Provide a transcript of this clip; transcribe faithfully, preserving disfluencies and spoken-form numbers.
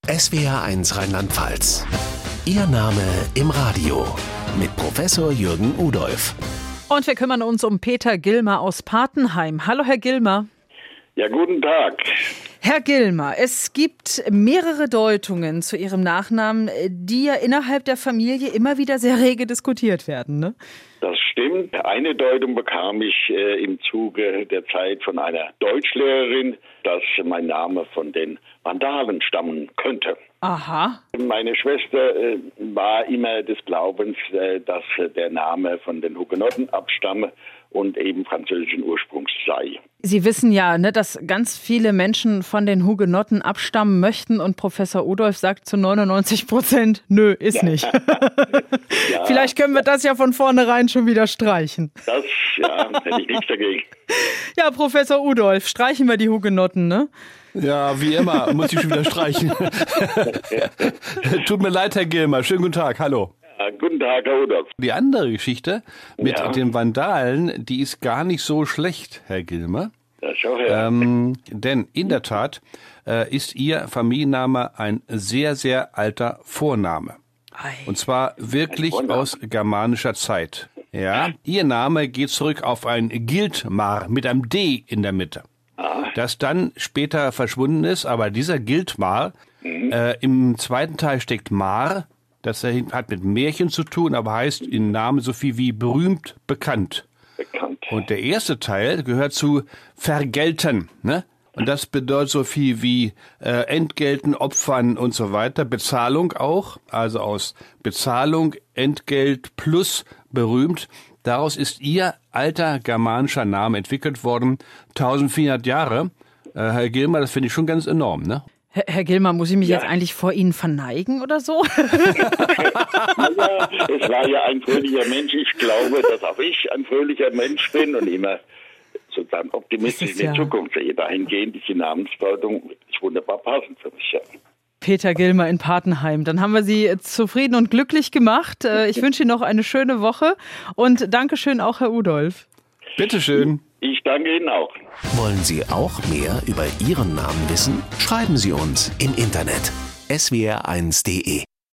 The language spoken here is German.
S W R eins Rheinland-Pfalz. Ihr Name im Radio mit Professor Jürgen Udolph. Und wir kümmern uns um Peter Gillmer aus Patenheim. Hallo, Herr Gillmer. Ja, guten Tag. Herr Gillmer, es gibt mehrere Deutungen zu Ihrem Nachnamen, die ja innerhalb der Familie immer wieder sehr rege diskutiert werden, ne? Das stimmt. Eine Deutung bekam ich äh, im Zuge der Zeit von einer Deutschlehrerin, dass mein Name von den Vandalen stammen könnte. Aha. Meine Schwester äh, war immer des Glaubens, äh, dass der Name von den Hugenotten abstamme und eben französischen Ursprungs sei. Sie wissen ja, ne, dass ganz viele Menschen von den Hugenotten abstammen möchten und Professor Udolph sagt zu neunundneunzig Prozent, nö, ist Ja. nicht. Ja. Vielleicht können wir das ja von vornherein schon wieder streichen. Das, ja, hätte ich nichts dagegen. Ja, Professor Udolph, streichen wir die Hugenotten, ne? Ja, wie immer, muss ich schon wieder streichen. Tut mir leid, Herr Gillmer. Schönen guten Tag, hallo. Ja, guten Tag, Herr Udolph. Die andere Geschichte mit Ja. den Vandalen, die ist gar nicht so schlecht, Herr Gillmer. Ja, schau her. Ähm, denn in der Tat äh, ist Ihr Familienname ein sehr, sehr alter Vorname. Und zwar wirklich Ein Vorname. aus germanischer Zeit. Ja, Ihr Name geht zurück auf ein Giltmar mit einem D in der Mitte. Das dann später verschwunden ist, aber dieser Giltmar, äh, im zweiten Teil steckt Mar, das hat mit Märchen zu tun, aber heißt im Namen so viel wie berühmt, bekannt. Bekannt. Und der erste Teil gehört zu vergelten, ne? Und das bedeutet so viel wie äh, entgelten, opfern und so weiter. Bezahlung auch, also aus Bezahlung, Entgelt plus berühmt. Daraus ist Ihr alter germanischer Name entwickelt worden, eintausendvierhundert Jahre. Äh, Herr Gillmer, das finde ich schon ganz enorm, ne? Herr, Herr Gillmer, muss ich mich Ja. jetzt eigentlich vor Ihnen verneigen oder so? Ja, es war ja ein fröhlicher Mensch. Ich glaube, dass auch ich ein fröhlicher Mensch bin und immer sozusagen optimistisch Das ist in die ja- Zukunft sehe. Dahingehend ist die Namensdeutung wirklich wunderbar passend für mich. Ja. Peter Gillmer in Patenheim. Dann haben wir Sie zufrieden und glücklich gemacht. Äh, Ich wünsche Ihnen noch eine schöne Woche und Dankeschön auch, Herr Udolph. Bitteschön. Ich danke Ihnen auch. Wollen Sie auch mehr über Ihren Namen wissen? Schreiben Sie uns im Internet s w r eins punkt de.